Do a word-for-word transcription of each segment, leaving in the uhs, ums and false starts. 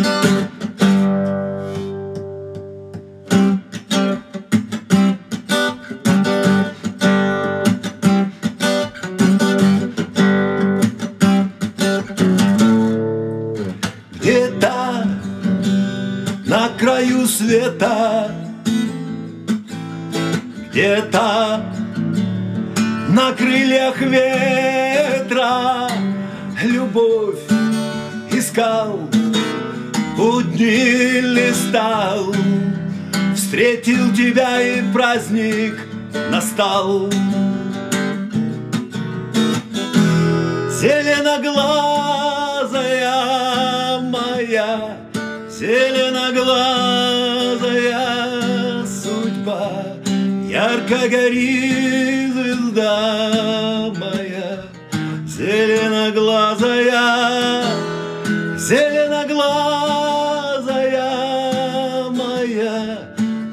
Где-то на краю света, где-то на крыльях ветра любовь искал, будни листал, встретил тебя и праздник настал. Зеленоглазая моя, зеленоглазая судьба, ярко горит звезда моя, зеленоглазая, зеленоглазая моя,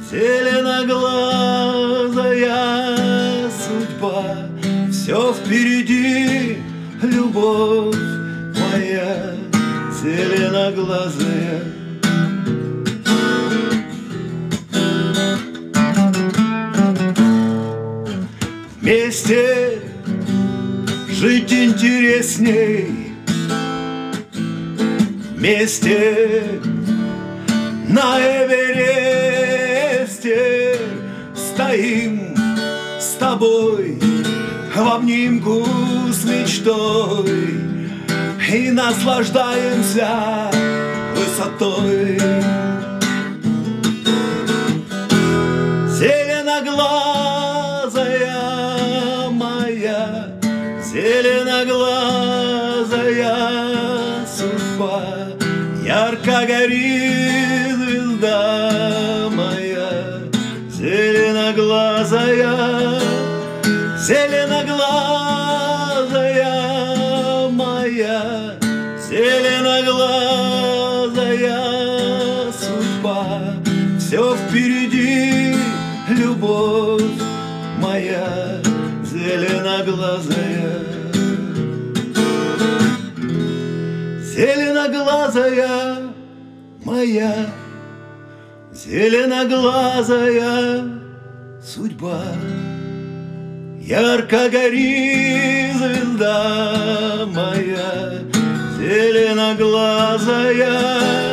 зеленоглазая судьба. Все впереди, любовь моя, зеленоглазая. Вместе жить интересней, вместе на Эвересте стоим с тобой в обнимку с мечтой и наслаждаемся высотой. Зеленоглазая моя, зеленоглазая судьба, ярко горит звезда моя, зеленоглазая, зеленоглазая моя, зеленоглазая судьба. Все впереди, любовь моя, зеленоглазая. Зеленоглазая моя, зеленоглазая судьба, ярко горит звезда моя, зеленоглазая,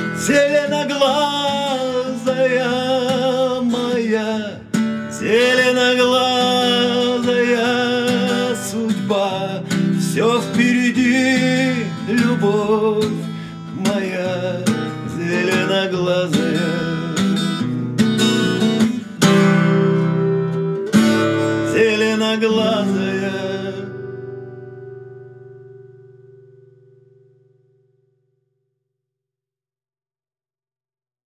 зеленоглазая моя, зеленоглазая судьба. Все впереди, любовь моя, зеленоглазая. Зеленоглазая.